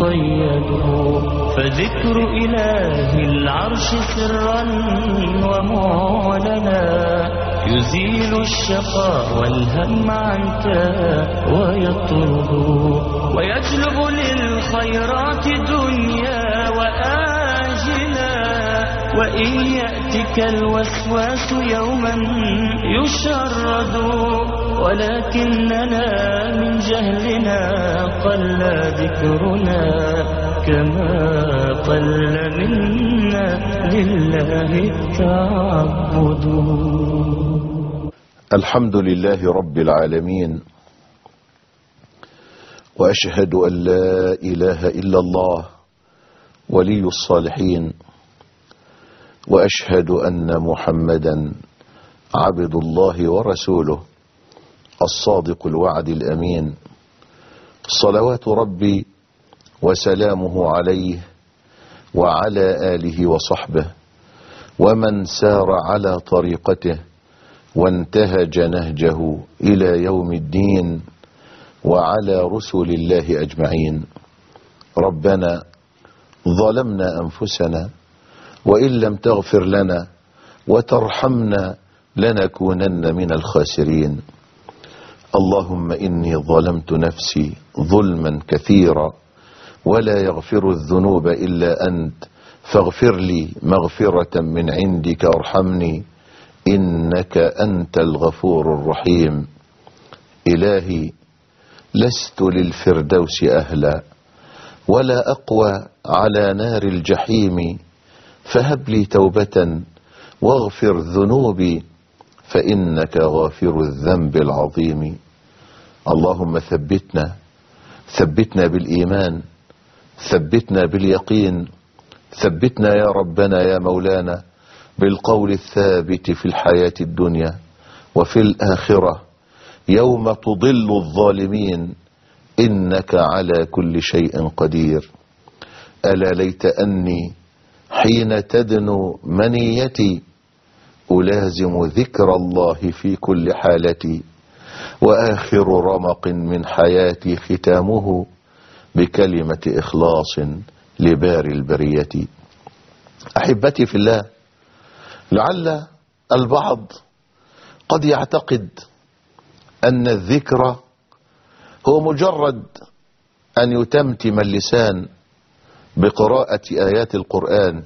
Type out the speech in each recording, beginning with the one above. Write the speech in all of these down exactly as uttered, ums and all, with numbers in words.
مقيد. فذكر إله العرش سرا ومعلنا يزيل الشقاء والهم عنك ويطرد، ويجلب للخيرات دنيا وآجلا. وإن يأتك الوسواس يوما يشرد، ولكننا من جهلنا قل ذكرنا كما قل منا لله التعبد. الحمد لله رب العالمين، وأشهد أن لا إله إلا الله ولي الصالحين، وأشهد أن محمدا عبد الله ورسوله الصادق الوعد الأمين، صلوات ربي وسلامه عليه وعلى آله وصحبه ومن سار على طريقته وانتهج نهجه إلى يوم الدين، وعلى رسل الله أجمعين. ربنا ظلمنا أنفسنا وإن لم تغفر لنا وترحمنا لنكونن من الخاسرين. اللهم إني ظلمت نفسي ظلما كثيرا ولا يغفر الذنوب إلا أنت، فاغفر لي مغفرة من عندك وارحمني إنك أنت الغفور الرحيم. إلهي لست للفردوس أهلا ولا أقوى على نار الجحيم، فهب لي توبة واغفر ذنوبي فإنك غافر الذنب العظيم. اللهم ثبتنا ثبتنا بالإيمان، ثبتنا باليقين، ثبتنا يا ربنا يا مولانا بالقول الثابت في الحياة الدنيا وفي الآخرة يوم تضل الظالمين، إنك على كل شيء قدير. ألا ليت أني حين تدنو منيتي ألازم ذكر الله في كل حالتي، وآخر رمق من حياتي ختامه بكلمة إخلاص لبار البرية. أحبتي في الله، لعل البعض قد يعتقد أن الذكر هو مجرد أن يتمتم اللسان بقراءة آيات القرآن،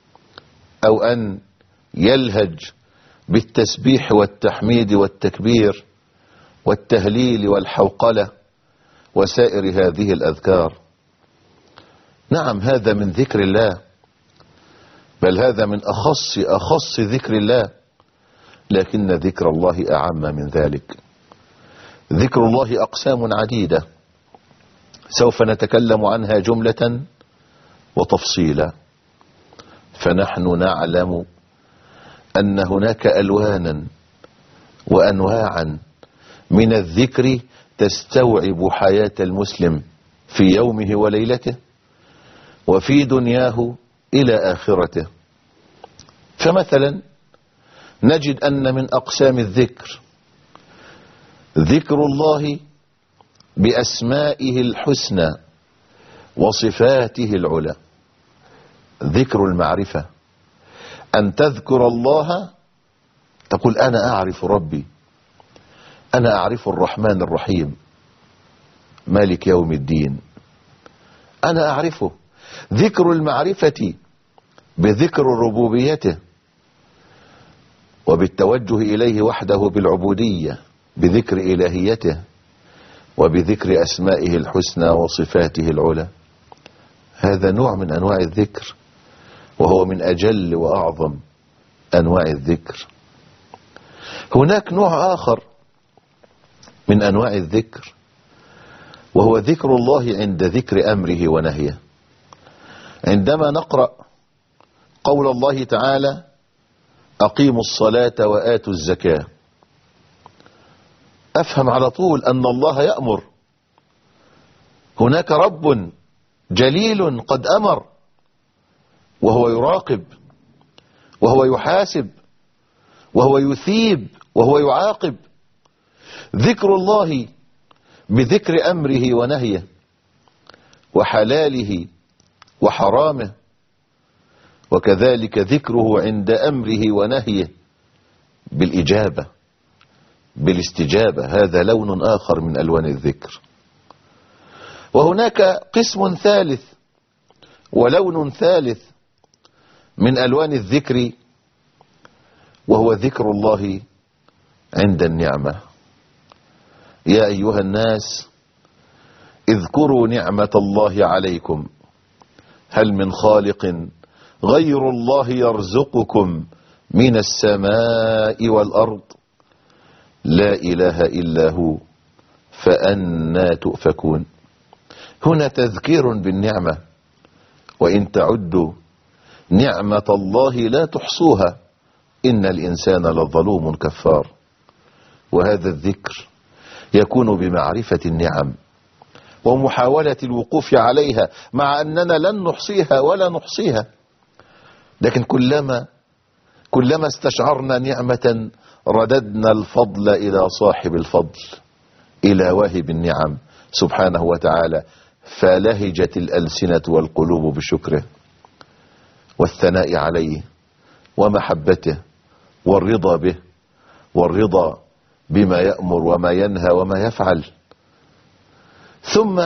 أو أن يلهج بالتسبيح والتحميد والتكبير والتهليل والحوقلة وسائر هذه الأذكار. نعم، هذا من ذكر الله، بل هذا من أخص أخص ذكر الله، لكن ذكر الله أعم من ذلك. ذكر الله أقسام عديدة سوف نتكلم عنها جملة وتفصيلا، فنحن نعلم أن هناك ألوانا وأنواعا من الذكر تستوعب حياة المسلم في يومه وليلته وفي دنياه إلى آخرته. فمثلا نجد أن من أقسام الذكر ذكر الله بأسمائه الحسنى وصفاته العلى. ذكر المعرفة، أن تذكر الله تقول أنا أعرف ربي، أنا أعرف الرحمن الرحيم مالك يوم الدين، أنا أعرفه. ذكر المعرفة بذكر ربوبيته وبالتوجه إليه وحده بالعبودية، بذكر إلهيته وبذكر أسمائه الحسنى وصفاته العلى. هذا نوع من أنواع الذكر، وهو من أجل وأعظم أنواع الذكر. هناك نوع آخر من أنواع الذكر، وهو ذكر الله عند ذكر أمره ونهيه. عندما نقرأ قول الله تعالى أقيموا الصلاة وآتوا الزكاة، أفهم على طول أن الله يأمر. هناك رب جليل قد أمر، وهو يراقب وهو يحاسب وهو يثيب وهو يعاقب. ذكر الله بذكر أمره ونهيه وحلاله وحرامه، وكذلك ذكره عند أمره ونهيه بالإجابة بالاستجابة. هذا لون آخر من ألوان الذكر. وهناك قسم ثالث ولون ثالث من ألوان الذكر، وهو ذكر الله عند النعمة. يا أيها الناس اذكروا نعمة الله عليكم هل من خالق غير الله يرزقكم من السماء والأرض لا إله إلا هو فأنى تؤفكون. هنا تذكير بالنعمة، وإن تعدوا نعمة الله لا تحصوها إن الإنسان لظلوم كفار. وهذا الذكر يكون بمعرفة النعم ومحاولة الوقوف عليها، مع أننا لن نحصيها ولا نحصيها، لكن كلما كلما استشعرنا نعمة رددنا الفضل إلى صاحب الفضل، إلى واهب النعم سبحانه وتعالى، فلهجت الألسنة والقلوب بشكره والثناء عليه ومحبته والرضا به والرضا بما يأمر وما ينهى وما يفعل. ثم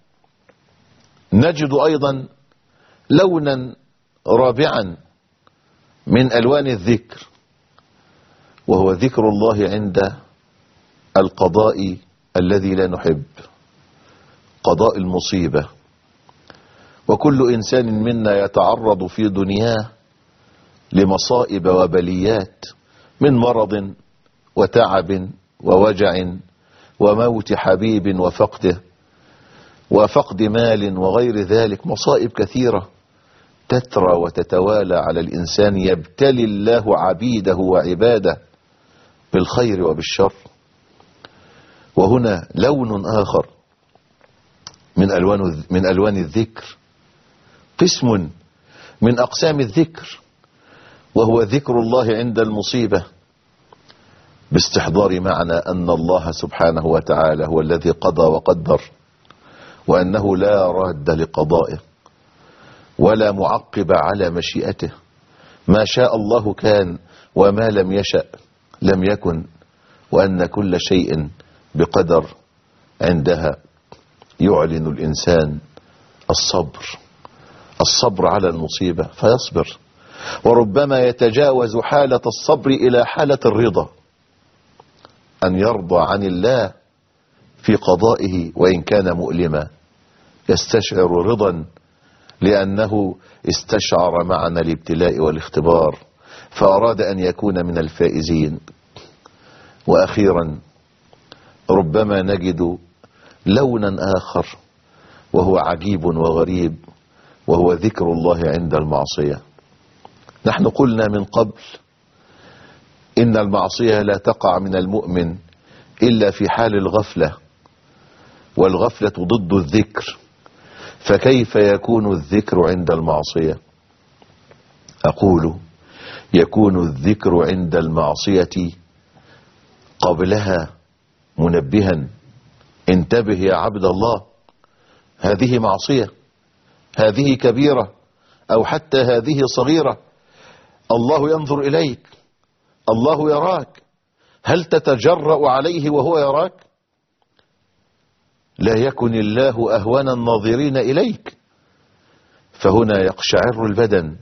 نجد أيضا لونا رابعا من ألوان الذكر، وهو ذكر الله عند القضاء الذي لا نحب، قضاء المصيبة. وكل إنسان منا يتعرض في دنياه لمصائب وبليات، من مرض وتعب ووجع وموت حبيب وفقده وفقد مال وغير ذلك، مصائب كثيرة تترى وتتوالى على الإنسان، يبتلي الله عبيده وعباده بالخير وبالشر. وهنا لون آخر من ألوان من ألوان الذكر، قسم من أقسام الذكر، وهو ذكر الله عند المصيبة، باستحضار معنى أن الله سبحانه وتعالى هو الذي قضى وقدر، وأنه لا راد لقضائه ولا معقب على مشيئته. ما شاء الله كان وما لم يشأ لم يكن، وأن كل شيء بقدر. عندها يعلن الإنسان الصبر الصبر على المصيبة فيصبر، وربما يتجاوز حالة الصبر إلى حالة الرضا، أن يرضى عن الله في قضائه وإن كان مؤلما، يستشعر رضا لأنه استشعر معنى الابتلاء والاختبار فأراد أن يكون من الفائزين. وأخيرا ربما نجد لونا آخر وهو عجيب وغريب، وهو ذكر الله عند المعصية. نحن قلنا من قبل إن المعصية لا تقع من المؤمن إلا في حال الغفلة، والغفلة ضد الذكر، فكيف يكون الذكر عند المعصية؟ أقول يكون الذكر عند المعصية قبلها منبها: انتبه يا عبد الله، هذه معصية، هذه كبيرة، أو حتى هذه صغيرة، الله ينظر إليك، الله يراك، هل تتجرأ عليه وهو يراك؟ لا يكن الله أهون الناظرين إليك. فهنا يقشعر البدن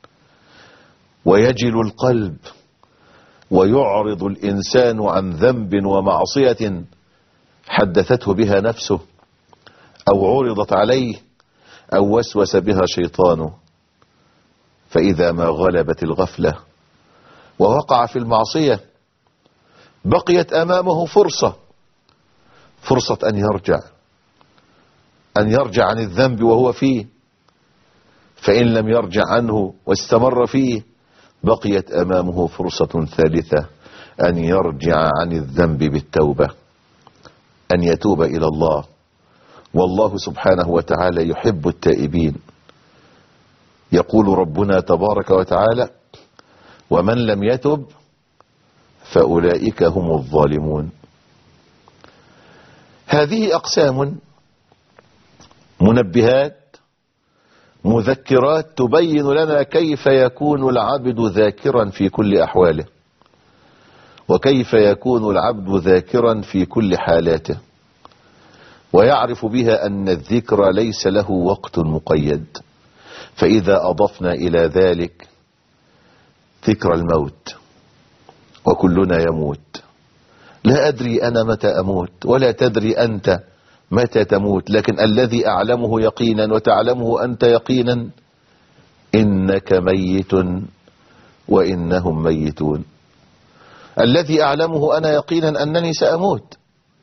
ويجل القلب ويعرض الإنسان عن ذنب ومعصية حدثته بها نفسه أو عرضت عليه أو وسوس بها شيطانه. فإذا ما غلبت الغفلة ووقع في المعصية بقيت أمامه فرصة فرصة أن يرجع أن يرجع عن الذنب وهو فيه، فإن لم يرجع عنه واستمر فيه بقيت أمامه فرصة ثالثة أن يرجع عن الذنب بالتوبة، أن يتوب إلى الله. والله سبحانه وتعالى يحب التائبين. يقول ربنا تبارك وتعالى: ومن لم يتب فأولئك هم الظالمون. هذه أقسام منبهات مذكرات تبين لنا كيف يكون العبد ذاكرا في كل أحواله، وكيف يكون العبد ذاكرا في كل حالاته، ويعرف بها أن الذكر ليس له وقت مقيد. فإذا أضفنا إلى ذلك ذكر الموت، وكلنا يموت، لا أدري أنا متى أموت ولا تدري أنت متى تموت، لكن الذي أعلمه يقينا وتعلمه أنت يقينا إنك ميت وإنهم ميتون. الذي أعلمه أنا يقينا أنني سأموت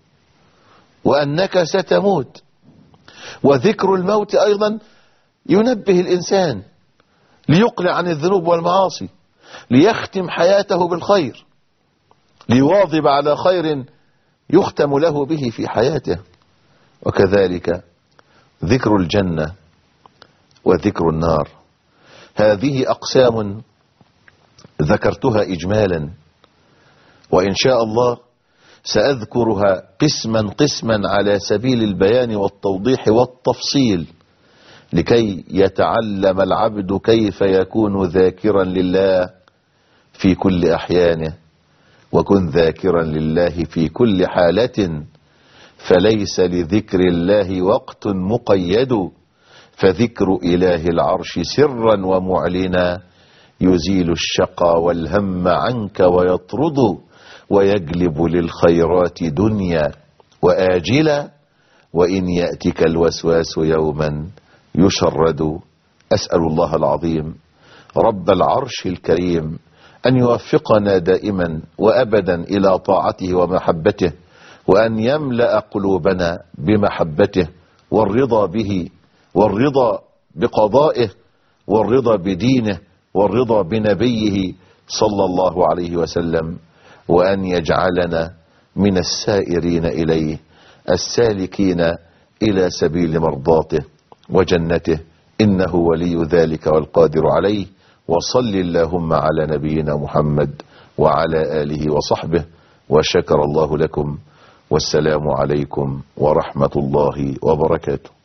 وأنك ستموت. وذكر الموت أيضا ينبه الإنسان ليقلع عن الذنوب والمعاصي، ليختم حياته بالخير، ليواظب على خير يختم له به في حياته. وكذلك ذكر الجنة وذكر النار، هذه أقسام ذكرتها إجمالا، وإن شاء الله سأذكرها قسما قسما على سبيل البيان والتوضيح والتفصيل، لكي يتعلم العبد كيف يكون ذاكرا لله في كل أحيانه. وكن ذاكرا لله في كل حالة، فليس لذكر الله وقت مقيد، فذكر إله العرش سرا ومعلنا يزيل الشقى والهم عنك ويطرد، ويجلب للخيرات دنيا وآجلا، وإن يأتك الوسواس يوما يشرد. أسأل الله العظيم رب العرش الكريم أن يوفقنا دائما وأبدا إلى طاعته ومحبته، وأن يملأ قلوبنا بمحبته والرضا به والرضا بقضائه والرضا بدينه والرضا بنبيه صلى الله عليه وسلم، وأن يجعلنا من السائرين إليه السالكين إلى سبيل مرضاته وجنته، إنه ولي ذلك والقادر عليه. وصل اللهم على نبينا محمد وعلى آله وصحبه، وشكر الله لكم، والسلام عليكم ورحمة الله وبركاته.